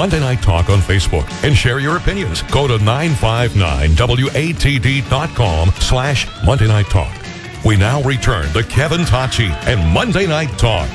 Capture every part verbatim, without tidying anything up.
Monday Night Talk on Facebook and share your opinions. Go to nine five nine W A T D dot com slash Monday Night Talk. We now return to Kevin Tocci and Monday Night Talk.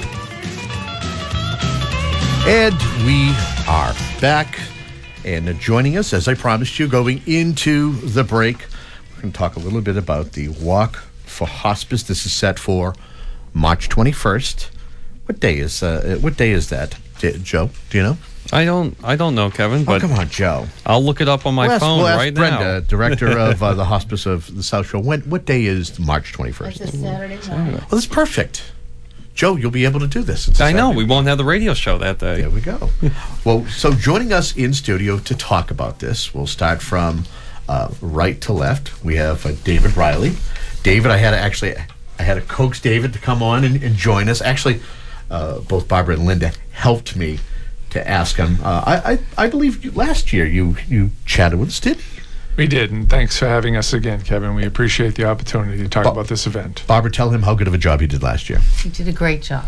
And we are back. And joining us, as I promised you, going into the break, we're going to talk a little bit about the Walk for Hospice. This is set for March twenty-first. What day is uh, what day is that, D- Joe? Do you know? I don't. I don't know, Kevin. But oh, come on, Joe. I'll look it up on my we'll ask, phone we'll ask right Brenda, now. Brenda, director of uh, the Hospice of the South Shore. When, what day is March twenty-first? It's a Saturday night. Well, that's perfect. Joe, you'll be able to do this. It's I know. Saturday. We won't have the radio show that day. There we go. Well, so joining us in studio to talk about this, we'll start from uh, right to left. We have uh, David Riley. David, I had to actually, I had to coax David to come on and, and join us. Actually, uh, both Barbara and Linda helped me to ask him. Uh, I, I, I believe you, last year you, you chatted with us, did you? We did, and thanks for having us again, Kevin. We appreciate the opportunity to talk Ba- about this event. Barbara, tell him how good of a job he did last year. You did a great job.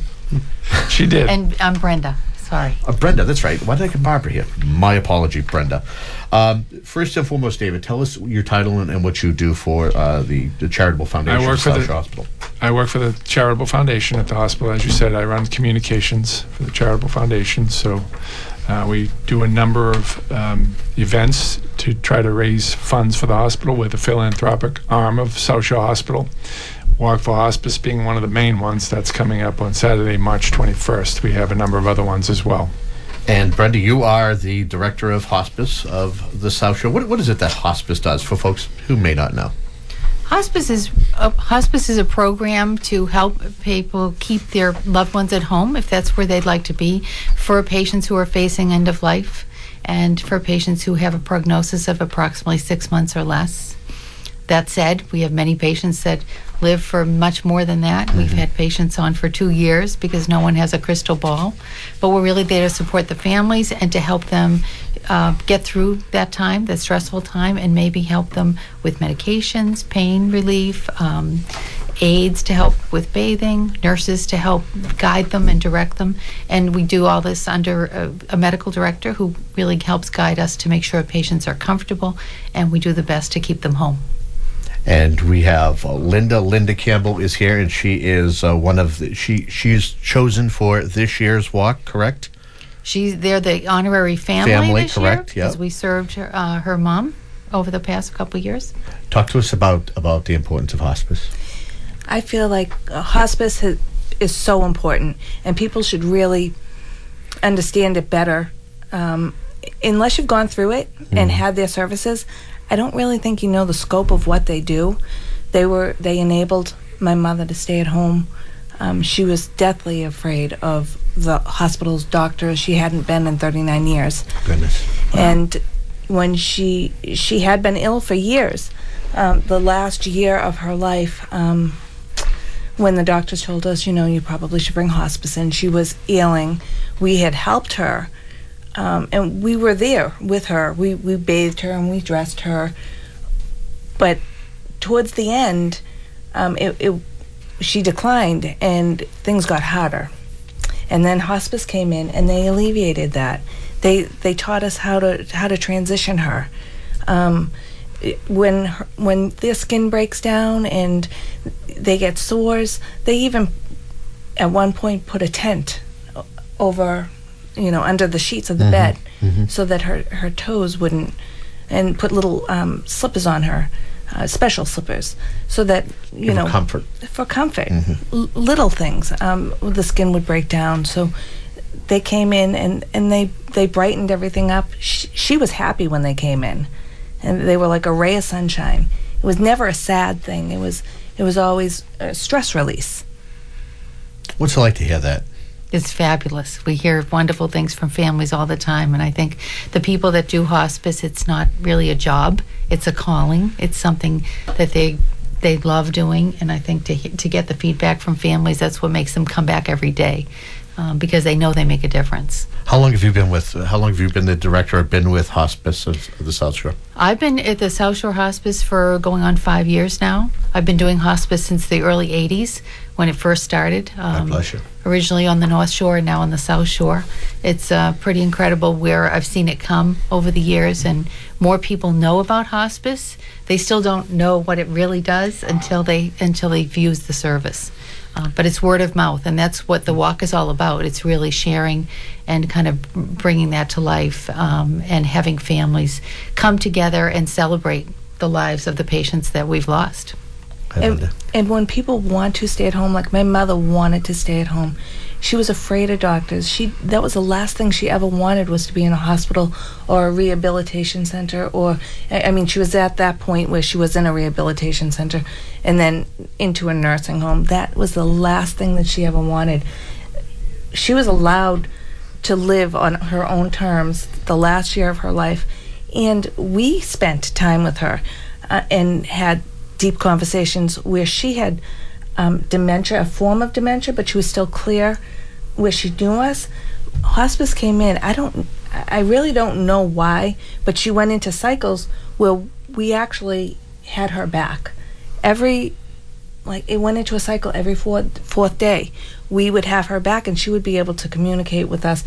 She did. And I'm Brenda. Sorry. Uh, Brenda, that's right. Why did I get Barbara here? My apology, Brenda. Um, first and foremost, David, tell us your title and, and what you do for uh, the, the Charitable Foundation I work of for South the- Shore Hospital. I work for the Charitable Foundation at the hospital. As you said, I run communications for the Charitable Foundation. So uh, we do a number of um, events to try to raise funds for the hospital. We're the philanthropic arm of South Shore Hospital. Walk for Hospice being one of the main ones that's coming up on Saturday, March twenty-first. We have a number of other ones as well. And Brenda, you are the director of hospice of the South Shore. What, what is it that hospice does for folks who may not know? Hospice is uh, hospice is a program to help people keep their loved ones at home if that's where they'd like to be, for patients who are facing end of life, and for patients who have a prognosis of approximately six months or less. That said, we have many patients that live for much more than that. Mm-hmm. We've had patients on for two years because no one has a crystal ball. But we're really there to support the families and to help them uh, get through that time, that stressful time, and maybe help them with medications, pain relief, um, aides to help with bathing, nurses to help guide them and direct them. And we do all this under a, a medical director who really helps guide us to make sure patients are comfortable, and we do the best to keep them home. And we have uh, Linda. Linda Campbell is here, and she is uh, one of the, she she's chosen for this year's walk, correct? She's they're the honorary family, Family, this correct, year yeah. because we served her, uh, her mom over the past couple of years. Talk to us about, about the importance of hospice. I feel like uh, hospice has, is so important, and people should really understand it better. Um, unless you've gone through it mm. and had their services, I don't really think you know the scope of what they do. They were they enabled my mother to stay at home. Um, she was deathly afraid of the hospital's doctors. She hadn't been in thirty-nine years. Goodness. Wow. And when she she had been ill for years, um, the last year of her life, um, when the doctors told us, you know, you probably should bring hospice in, she was ailing. We had helped her. Um, and we were there with her. We we bathed her and we dressed her. But towards the end, um, it, it she declined and things got harder. And then hospice came in and they alleviated that. They they taught us how to how to transition her. Um, it, when her, when their skin breaks down and they get sores, they even at one point put a tent over, you know, under the sheets of the mm-hmm. bed mm-hmm. so that her, her toes wouldn't, and put little um, slippers on her, uh, special slippers, so that, you Give know, comfort. for comfort, mm-hmm. L- little things. Um, the skin would break down, so they came in and, and they, they brightened everything up. She, she was happy when they came in, and they were like a ray of sunshine. It was never a sad thing. It was it was always a stress release. What's it like to hear that? It's fabulous. We hear wonderful things from families all the time, and I think the people that do hospice, it's not really a job, it's a calling. It's something that they they love doing, and I think to to get the feedback from families, that's what makes them come back every day. um, because they know they make a difference. How long have you been with? How long have you been the director or been with Hospice of, of the South Shore? I've been at the South Shore Hospice for going on five years now. I've been doing hospice since the early eighties when it first started. God bless you. Originally on the North Shore and now on the South Shore. It's uh, pretty incredible where I've seen it come over the years, and more people know about hospice. They still don't know what it really does until they until they've used the service. Uh, but it's word of mouth, and that's what the walk is all about. It's really sharing and kind of bringing that to life, um, and having families come together and celebrate the lives of the patients that we've lost. And, and when people want to stay at home, like my mother wanted to stay at home, she was afraid of doctors. She that was the last thing she ever wanted, was to be in a hospital or a rehabilitation center. Or I I mean, she was at that point where she was in a rehabilitation center and then into a nursing home. That was the last thing that she ever wanted. She was allowed to live on her own terms the last year of her life, and we spent time with her uh, and had deep conversations where she had um, dementia, a form of dementia, but she was still clear where she knew us. Hospice came in. I don't, I really don't know why, but she went into cycles where we actually had her back. Every, like, it went into a cycle every fourth, fourth day. We would have her back, and she would be able to communicate with us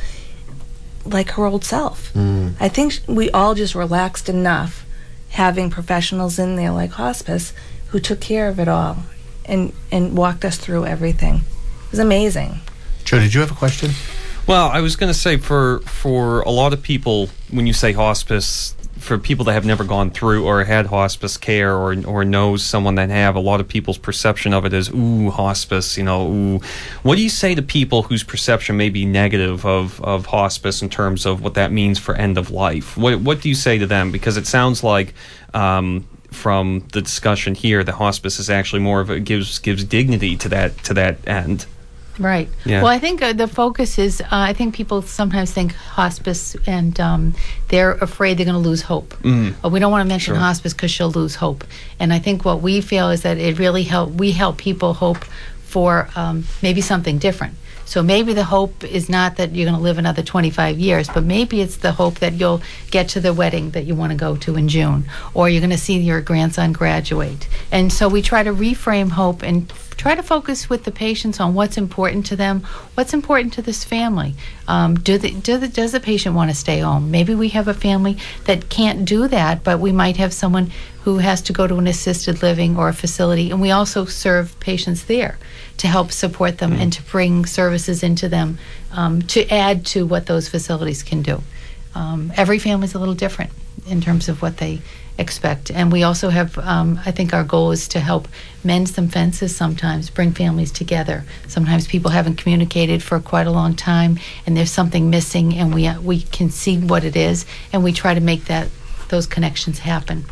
like her old self. Mm. I think sh- we all just relaxed enough having professionals in there like hospice who took care of it all and, and walked us through everything. It was amazing. Joe, did you have a question? Well, I was going to say for for a lot of people, when you say hospice, for people that have never gone through or had hospice care or or knows someone that have, a lot of people's perception of it is, ooh, hospice, you know, ooh. What do you say to people whose perception may be negative of, of hospice in terms of what that means for end of life? What what do you say to them? Because it sounds like um, from the discussion here, the hospice is actually more of a gives gives dignity to that to that end. Right. Yeah. Well, I think uh, the focus is, uh, I think people sometimes think hospice and um, they're afraid they're going to lose hope. Mm. But we don't want to mention Sure. hospice because she'll lose hope. And I think what we feel is that it really help, we help people hope for um, maybe something different. So maybe the hope is not that you're going to live another twenty-five years, but maybe it's the hope that you'll get to the wedding that you want to go to in June, or you're going to see your grandson graduate. And so we try to reframe hope and try to focus with the patients on what's important to them, what's important to this family. Um, do the, do the, does the patient want to stay home? Maybe we have a family that can't do that, but we might have someone who has to go to an assisted living or a facility, and we also serve patients there to help support them mm-hmm. and to bring services into them um, to add to what those facilities can do. Um, every family is a little different in terms of what they expect. And we also have, um, I think our goal is to help mend some fences sometimes, bring families together. Sometimes people haven't communicated for quite a long time, and there's something missing, and we uh, we can see what it is, and we try to make that those connections happen.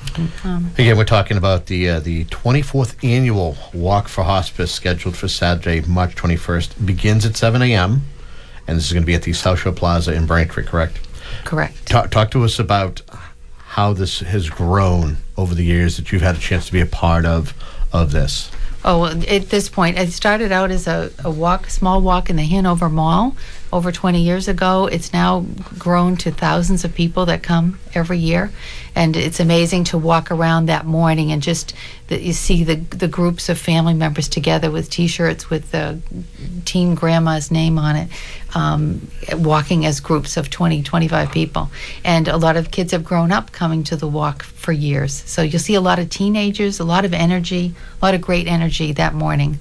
Um, Again, we're talking about the uh, the twenty-fourth annual Walk for Hospice, scheduled for Saturday, March twenty-first. Begins at seven a.m., and this is going to be at the South Shore Plaza in Braintree, correct? Correct. Talk, talk to us about how this has grown over the years that you've had a chance to be a part of of this. Oh, well, at this point, it started out as a, a walk, small walk in the Hanover Mall over twenty years ago. It's now grown to thousands of people that come every year, and it's amazing to walk around that morning and just that you see the the groups of family members together with T-shirts with the Team Grandma's name on it, um, walking as groups of twenty, twenty-five people. And a lot of kids have grown up coming to the walk for years. So you'll see a lot of teenagers, a lot of energy, a lot of great energy that morning.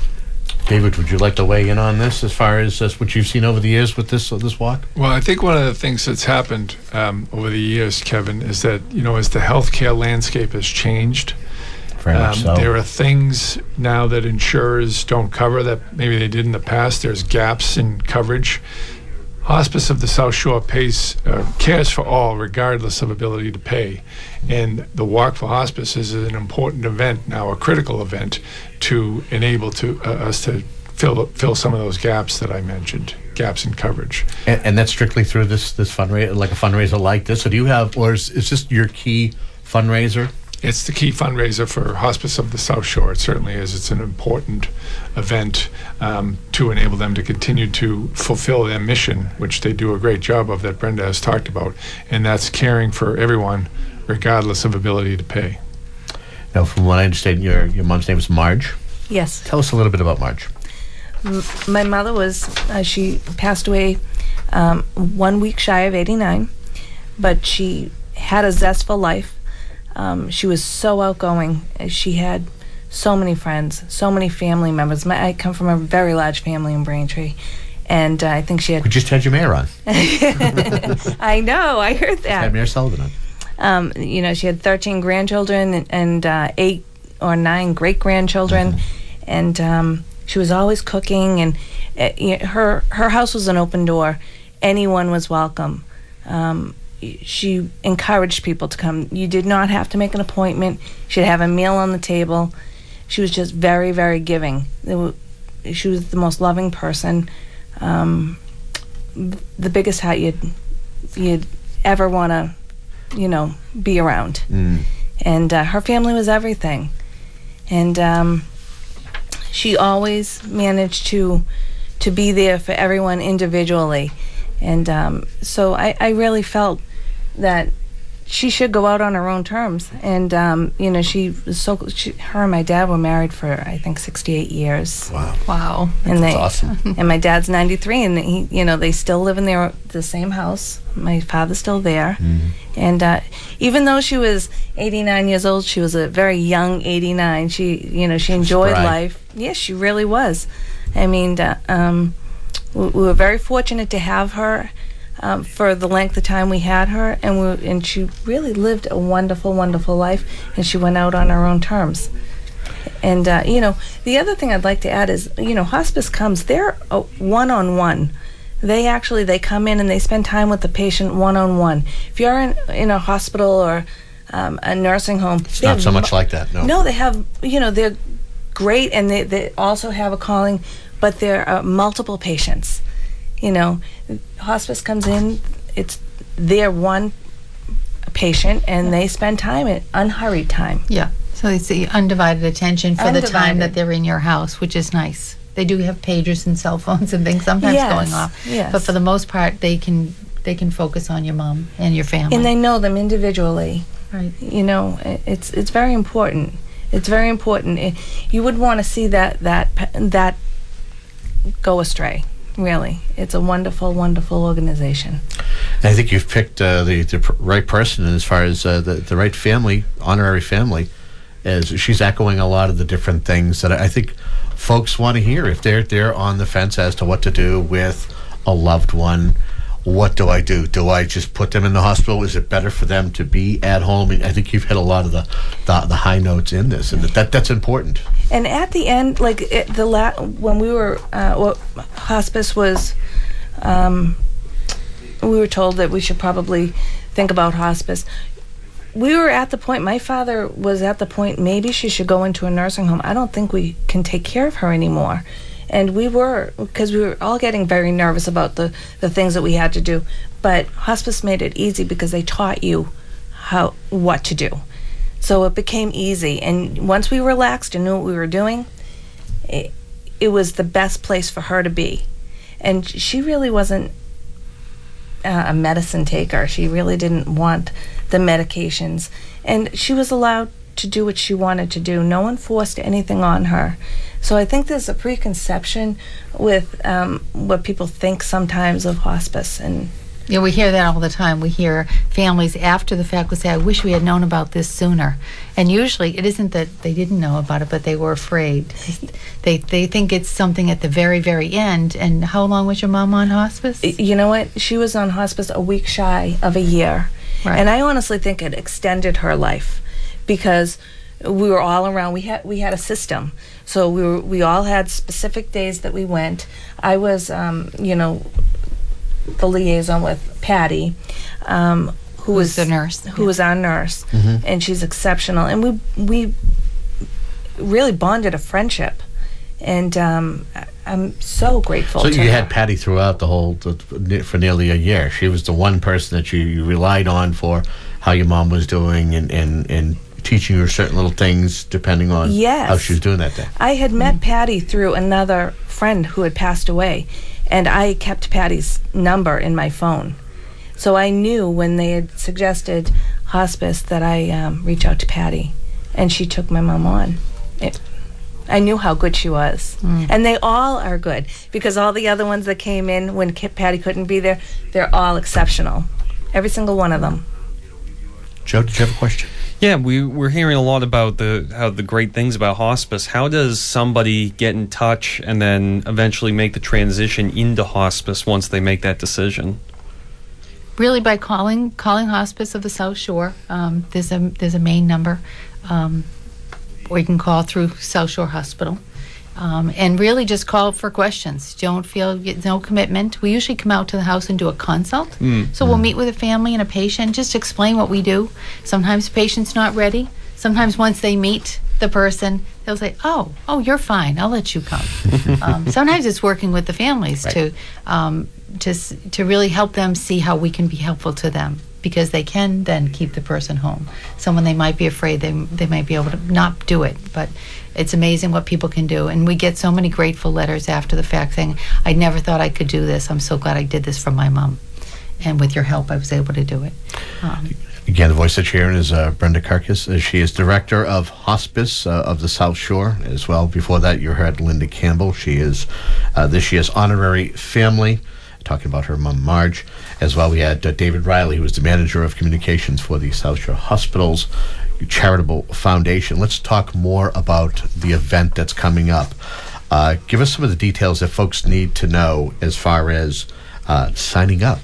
David, would you like to weigh in on this as far as uh, what you've seen over the years with this uh, this walk? Well, I think one of the things that's happened um, over the years, Kevin, is that, you know, as the healthcare landscape has changed, Very much um, so. there are things now that insurers don't cover that maybe they did in the past. There's gaps in coverage. Hospice of the South Shore pays, uh, cares for all, regardless of ability to pay. And the Walk for Hospice is an important event now, a critical event, to enable to uh, us to fill fill some of those gaps that I mentioned, gaps in coverage. And, and that's strictly through this this fundraiser, like a fundraiser like this. So do you have, or is, is this your key fundraiser? it's the key fundraiser for Hospice of the South Shore. It certainly is. It's an important event um, to enable them to continue to fulfill their mission, which they do a great job of, that Brenda has talked about, and that's caring for everyone regardless of ability to pay. Now, from what I understand, your your mom's name is Marge. Yes. Tell us a little bit about Marge. M- my mother was, uh, she passed away um, one week shy of eighty-nine, but she had a zestful life. Um, she was so outgoing. She had so many friends, so many family members. My, I come from a very large family in Braintree, and uh, I think she had... We just had your mayor on. I know, I heard that. Had Mayor Sullivan on. Um, you know, she had thirteen grandchildren and, and uh, eight or nine great-grandchildren, mm-hmm. and um, she was always cooking, and uh, you know, her, her house was an open door. Anyone was welcome. Um, she encouraged people to come. You did not have to make an appointment. She'd have a meal on the table. She was just very, very giving. Were, she was the most loving person. Um, the biggest heart you'd, you'd ever want to, you know, be around. Mm. And uh, her family was everything. And um, she always managed to to be there for everyone individually. And um, so I, I really felt that she should go out on her own terms. And, um, you know, she was so, she, her and my dad were married for, I think, sixty-eight years. Wow. Wow. And That's they, awesome. And my dad's ninety-three, and he, you know, they still live in their, the same house. My father's still there. Mm-hmm. And uh, even though she was eighty-nine years old, she was a very young eighty-nine. She, you know, she enjoyed Spry. life. Yes, she really was. I mean, uh, um, we, we were very fortunate to have her. Um, for the length of time we had her, and we, and she really lived a wonderful, wonderful life, and she went out on her own terms. And, uh, you know, the other thing I'd like to add is, you know, hospice comes, they're a one-on-one. They actually, they come in and they spend time with the patient one-on-one. If you're in, in a hospital or um, a nursing home... It's not so much like that, no. No, they have, you know, they're great, and they, they also have a calling, but there are multiple patients. You know, hospice comes in, it's their one patient, and they spend time, in unhurried time. Yeah. So it's the undivided attention for the time Undivided. that they're in your house, which is nice. They do have pagers and cell phones and things sometimes Yes, going off. yes. But for the most part, they can they can focus on your mom and your family. And they know them individually. Right. You know, i- it's it's very important. It's very important. It, you would want to see that that pa- that go astray. Really, it's a wonderful, wonderful organization. I think you've picked uh, the the pr- right person as far as uh, the the right family, honorary family, as she's echoing a lot of the different things that I think folks want to hear if they're they're on the fence as to what to do with a loved one. What do I do? Do I just put them in the hospital? Is it better for them to be at home? And I think you've hit a lot of the the, the high notes in this, and that, that that's important. And at the end, like it, the la- when we were, uh, well, hospice was, um, we were told that we should probably think about hospice. We were at the point, my father was at the point, maybe she should go into a nursing home. I don't think we can take care of her anymore. And we were, because we were all getting very nervous about the, the things that we had to do. But hospice made it easy because they taught you how what to do. So it became easy. And once we relaxed and knew what we were doing, it, it was the best place for her to be. And she really wasn't uh, a medicine taker. She really didn't want the medications. And she was allowed to do what she wanted to do. No one forced anything on her. So I think there's a preconception with um, what people think sometimes of hospice. And Yeah, we hear that all the time. We hear families after the fact will say, I wish we had known about this sooner. And usually it isn't that they didn't know about it, but they were afraid. They they think it's something at the very, very end. And how long was your mom on hospice? you know what? She was on hospice a week shy of a year. Right. And I honestly think it extended her life because we were all around. We had we had a system. So we were we all had specific days that we went. I was, um, you know, the liaison with Patty, um, who Who's was the nurse, who yeah. was our nurse, Mm-hmm. and she's exceptional. And we we really bonded a friendship, and um, I- I'm so grateful. So to you her. had Patty throughout the whole the, for nearly a year. She was the one person that you, you relied on for how your mom was doing and and and teaching her certain little things depending on Yes. how she was doing that day. I had met Patty through another friend who had passed away, and I kept Patty's number in my phone. So I knew when they had suggested hospice that I um, reach out to Patty, and she took my mom on. It, I knew how good she was. Mm. And they all are good, because all the other ones that came in when Ki- Patty couldn't be there, they're all exceptional. Every single one of them. Joe, did you have a question? Yeah, we we're hearing a lot about the how the great things about hospice. How does somebody get in touch and then eventually make the transition into hospice once they make that decision? Really, by calling calling Hospice of the South Shore. Um, there's a there's a main number, um, or you can call through South Shore Hospital, um, and really just call for questions. Don't feel no commitment. We usually come out to the house and do a consult. Mm. So we'll meet with a family and a patient, just explain what we do. Sometimes the patient's not ready. Sometimes once they meet the person, they'll say, "Oh, oh, you're fine. I'll let you come." um, sometimes it's working with the families Right. to. Um, to s- to really help them see how we can be helpful to them, because they can then keep the person home. Someone they might be afraid they they might be able to not do it, but it's amazing what people can do. And we get so many grateful letters after the fact saying, "I never thought I could do this. I'm so glad I did this for my mom, and with your help, I was able to do it." Um, Again, the voice that you're hearing is uh, Brenda Karkas. Uh, She is Director of Hospice uh, of the South Shore as well. Before that, you heard Linda Campbell. She is uh, this year's honorary family, talking about her mom, Marge. As well, we had uh, David Riley, who is the Manager of Communications for the South Shore Hospitals Charitable Foundation. Let's talk more about the event that's coming up. Uh, give us some of the details that folks need to know as far as uh, signing up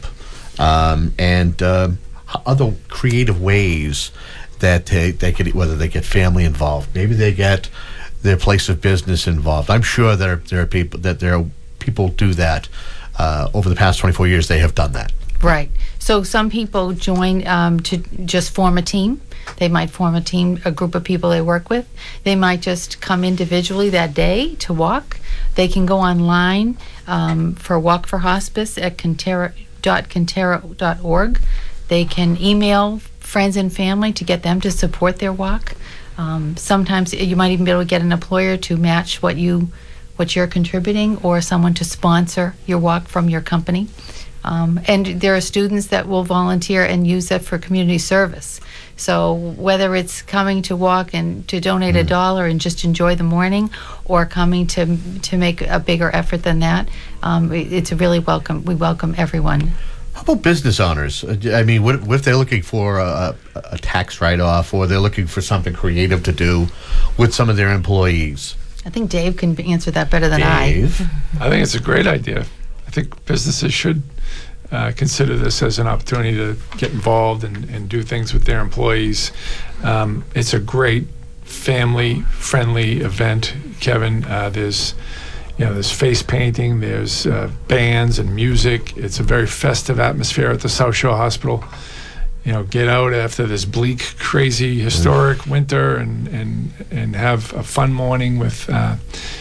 um, and uh, other creative ways that they, they could, whether they get family involved, maybe they get their place of business involved. I'm sure there, there are people that there are people do that. Uh, over the past twenty-four years, they have done that. Right. So some people join um, to just form a team. They might form a team, a group of people they work with. They might just come individually that day to walk. They can go online um, for Walk for Hospice at Cantera dot Cantera dot org. They can email friends and family to get them to support their walk. Um, sometimes you might even be able to get an employer to match what you what you're contributing, or someone to sponsor your walk from your company. Um, and there are students that will volunteer and use that for community service. So whether it's coming to walk and to donate a dollar and just enjoy the morning, or coming to to make a bigger effort than that, um, it- it's a really welcome. We welcome everyone. How about business owners? Uh, I mean, what, what if they're looking for a, a tax write-off, or they're looking for something creative to do with some of their employees? I think Dave can answer that better than Dave? I think it's a great idea. I think businesses should uh, consider this as an opportunity to get involved and, and do things with their employees. Um, it's a great family-friendly event, Kevin. Uh, there's, you know, there's face painting, there's uh, bands and music. It's a very festive atmosphere at the South Shore Hospital. You know, get out after this bleak, crazy, historic winter and, and, and have a fun morning with uh,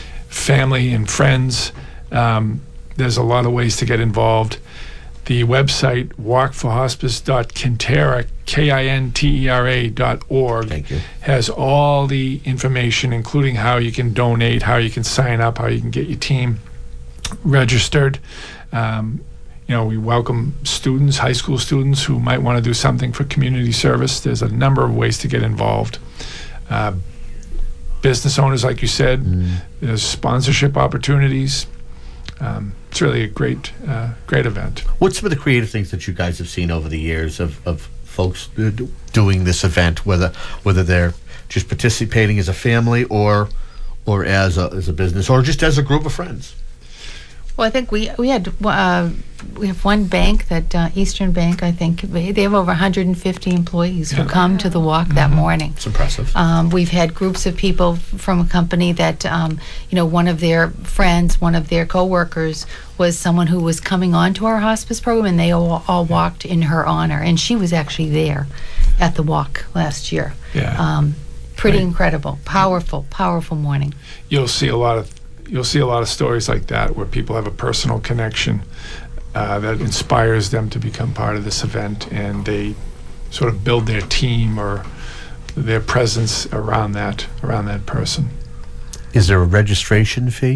family and friends. Um, there's a lot of ways to get involved. The website, walk for hospice dot Cantera, K I N T E R A dot org, Thank you. has all the information, including how you can donate, how you can sign up, how you can get your team registered. Um, You know, we welcome students, high school students who might want to do something for community service. There's a number of ways to get involved. Uh, business owners, like you said, there's sponsorship opportunities. Um, it's really a great, uh, great event. What's some of the creative things that you guys have seen over the years of, of folks do- doing this event, whether whether they're just participating as a family or or as a, as a business, or just as a group of friends? Well, I think we we had uh, we have one bank that uh, Eastern Bank. I think they have over one hundred fifty employees who Yeah. come to the walk that morning. It's impressive. Um, we've had groups of people from a company that, um, you know, one of their friends, one of their coworkers was someone who was coming on to our hospice program, and they all, all walked in her honor. And she was actually there at the walk last year. Yeah. Um, pretty Right. incredible, powerful, powerful morning. You'll see a lot of you'll see a lot of stories like that where people have a personal connection uh, that inspires them to become part of this event, and they sort of build their team or their presence around that around that person. Is there a registration fee?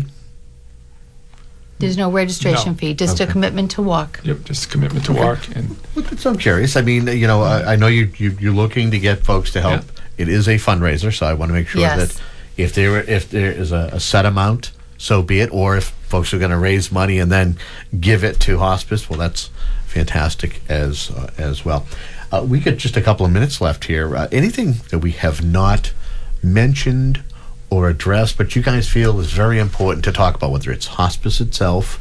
There's no registration No. fee, just a Okay. commitment to walk. Yep, just a commitment to walk. And Well, so I'm curious. I mean, you know, I, I know you, you you're looking to get folks to help. It is a fundraiser, so I want to make sure Yes. that if there if there is a, a set amount, so be it. Or if folks are going to raise money and then give it to hospice, well, that's fantastic as uh, as well. Uh, we got just a couple of minutes left here. Uh, anything that we have not mentioned or addressed, but you guys feel is very important to talk about, whether it's hospice itself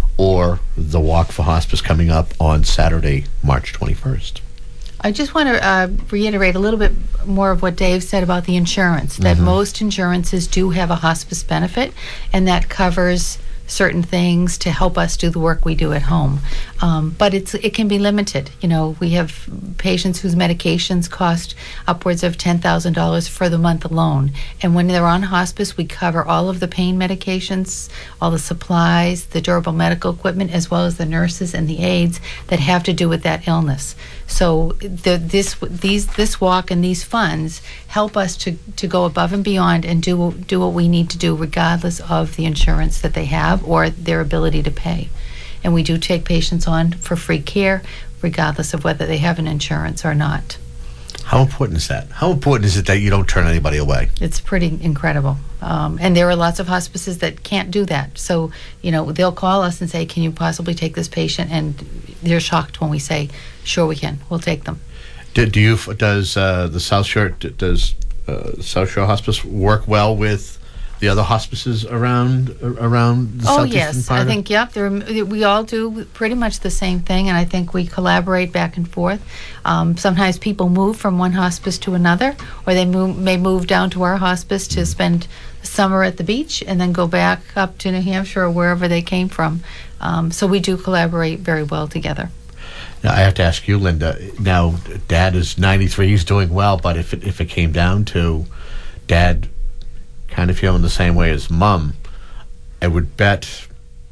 or the Walk for Hospice coming up on Saturday, March twenty-first. I just want to uh, reiterate a little bit more of what Dave said about the insurance, that most insurances do have a hospice benefit, and that covers certain things to help us do the work we do at home. Um, but it's it can be limited. You know, we have patients whose medications cost upwards of ten thousand dollars for the month alone. And when they're on hospice, we cover all of the pain medications, all the supplies, the durable medical equipment, as well as the nurses and the aides that have to do with that illness. So the, this these this walk and these funds help us to, to go above and beyond and do do what we need to do, regardless of the insurance that they have or their ability to pay. And we do take patients on for free care, regardless of whether they have an insurance or not. How important is that? How important is it that you don't turn anybody away? It's pretty incredible. Um, and there are lots of hospices that can't do that. So, you know, they'll call us and say, can you possibly take this patient? And they're shocked when we say, sure we can, we'll take them. Do, do you? Does uh, the South Shore does uh, South Shore Hospice work well with the other hospices around around the Oh southeastern yes, part I of- think yep. There, we all do pretty much the same thing, and I think we collaborate back and forth. Um, sometimes people move from one hospice to another, or they move, may move down to our hospice to spend the summer at the beach, and then go back up to New Hampshire or wherever they came from. Um, so we do collaborate very well together. Now, I have to ask you, Linda. Now, Dad is ninety-three. He's doing well, but if it, if it came down to Dad kind of feeling the same way as Mom, I would bet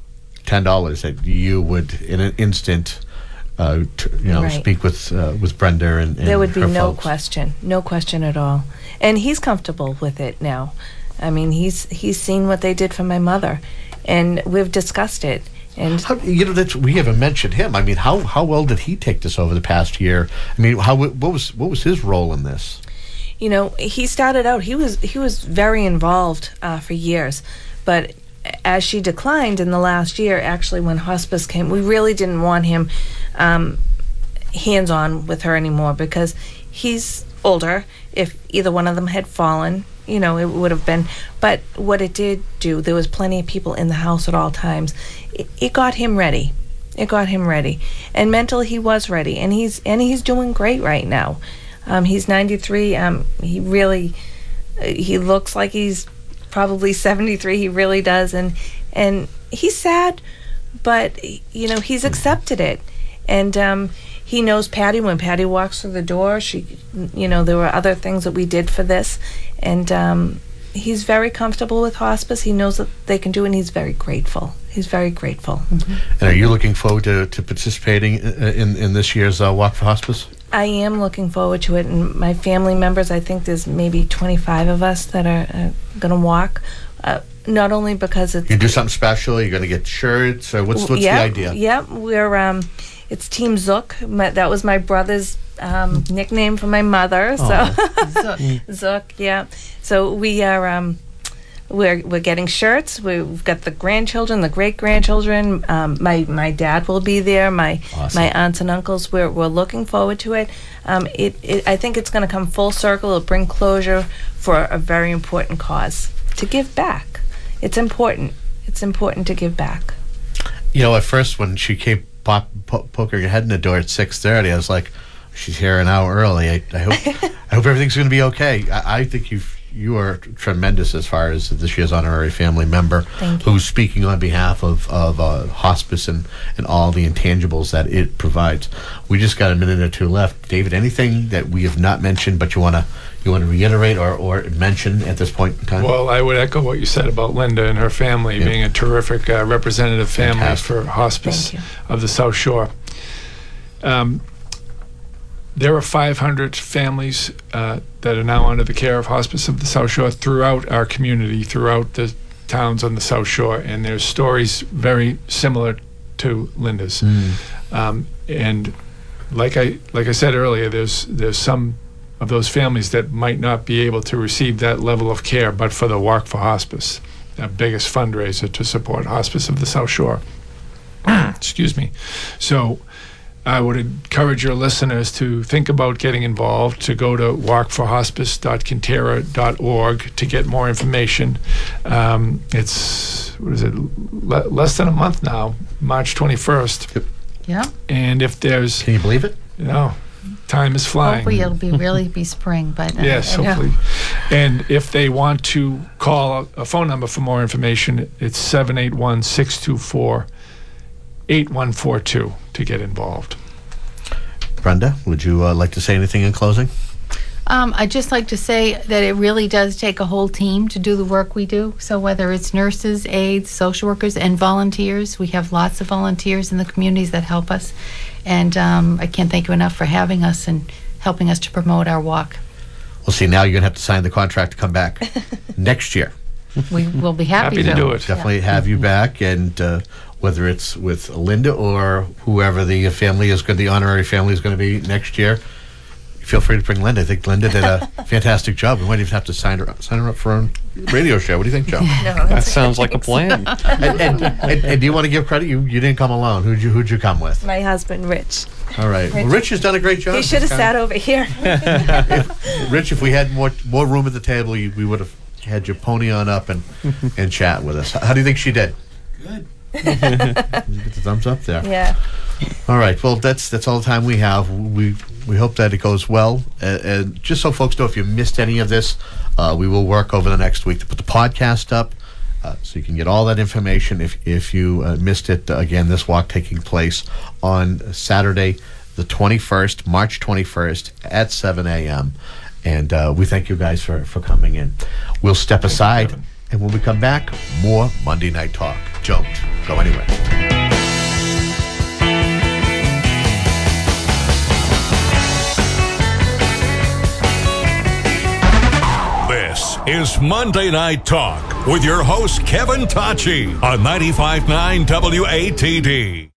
ten dollars that you would, in an instant, uh, t- you know, Right. speak with uh, with Brenda and, and There would be her no folks. question, no question at all. And he's comfortable with it now. I mean, he's he's seen what they did for my mother, and we've discussed it. And How, you know, that's, we haven't mentioned him. I mean, how how well did he take this over the past year? I mean, how what was what was his role in this? you know, he started out. He was he was very involved uh, for years, but as she declined in the last year, actually, when hospice came, we really didn't want him um, hands on with her anymore because he's older. If either one of them had fallen, you know, it would have been. But what it did do, there was plenty of people in the house at all times. It, it got him ready. It got him ready, and mentally he was ready, and he's and he's doing great right now. Um, he's ninety-three. Um, he really, uh, he looks like he's probably seventy-three. He really does, and and he's sad, but you know he's accepted it, and um, he knows Patty. When Patty walks through the door, she, you know, there were other things that we did for this, and um, he's very comfortable with hospice. He knows that they can do, and he's very grateful. He's very grateful. Mm-hmm. And are you looking forward to, to participating in, in in this year's uh, Walk for Hospice? I am looking forward to it, and my family members, I think there's maybe twenty-five of us that are uh, going to walk, uh, not only because it's... You do something special? You're going to get shirts? Or what's what's yeah, the idea? Yeah, we're, um, it's Team Zook. My, that was my brother's um, nickname for my mother, so... So, Zook, yeah. So we are... Um, We're we're getting shirts. We've got the grandchildren, the great grandchildren. Um, my my dad will be there. My Awesome. my aunts and uncles. We're we're looking forward to it. Um, it, it I think it's going to come full circle. It'll bring closure for a very important cause to give back. It's important. It's important to give back. You know, at first when she came pop, po- poking her head in the door at six thirty, I was like, she's here an hour early. I, I hope I hope everything's going to be okay. I, I think you've you are tremendous as far as this year's honorary family member Thank you. who's speaking on behalf of, of uh, hospice and, and all the intangibles that it provides. We just got a minute or two left. David, anything that we have not mentioned but you want to you want to reiterate or, or mention at this point in time? Well, I would echo what you said about Linda and her family Yep. being a terrific uh, representative family Fantastic. for hospice Thank you. of the South Shore. Um, there are five hundred families uh, that are now under the care of Hospice of the South Shore throughout our community, throughout the towns on the South Shore, and there's stories very similar to Linda's. Mm. Um, and like I like I said earlier, there's there's some of those families that might not be able to receive that level of care, but for the Walk for Hospice, the biggest fundraiser to support Hospice of the South Shore. Excuse me. So I would encourage your listeners to think about getting involved, to go to walk for hospice dot Kinterra dot org to get more information. Um, it's, what is it, le- less than a month now, March twenty-first. Yep. Yeah. And if there's, Can you believe it? you know, time is flying. Hopefully it'll be really be spring, but uh, Yes, I know. hopefully. And if they want to call a, a phone number for more information, it's seven eight one, six two four, eight one four two to get involved. Brenda, would you uh, like to say anything in closing? Um, I'd just like to say that it really does take a whole team to do the work we do. So whether it's nurses, aides, social workers, and volunteers, we have lots of volunteers in the communities that help us. And um, I can't thank you enough for having us and helping us to promote our walk. Well, see, now you're going to have to sign the contract to come back next year. We will be happy, Happy to do it. Definitely have you back, and uh, whether it's with Linda or whoever the family is going, the honorary family is going to be next year, feel free to bring Linda. I think Linda did a fantastic job. We might even have to sign her sign her up for a radio show. What do you think, Joe? That sounds like a plan. and, and, and, and do you want to give credit? You you didn't come alone. Who'd you who'd you come with? My husband, Rich. All right. Well, Rich has done a great job. He should have Kind sat over here. of- Rich, if we had more more room at the table, you, we would have had you pony on up and and chat with us. How do you think she did? Good. Get the thumbs up there. Yeah. All right. Well, that's that's all the time we have. We we hope that it goes well. And, and just so folks know, if you missed any of this, uh, we will work over the next week to put the podcast up, uh, so you can get all that information. If if you uh, missed it, uh, again, this walk taking place on Saturday, the twenty-first, March twenty-first at seven a.m. And uh, we thank you guys for for coming in. We'll step aside, Kevin. and when we come back, more Monday Night Talk. Don't go anywhere. This is Monday Night Talk with your host, Kevin Tachi, on ninety-five point nine W A T D.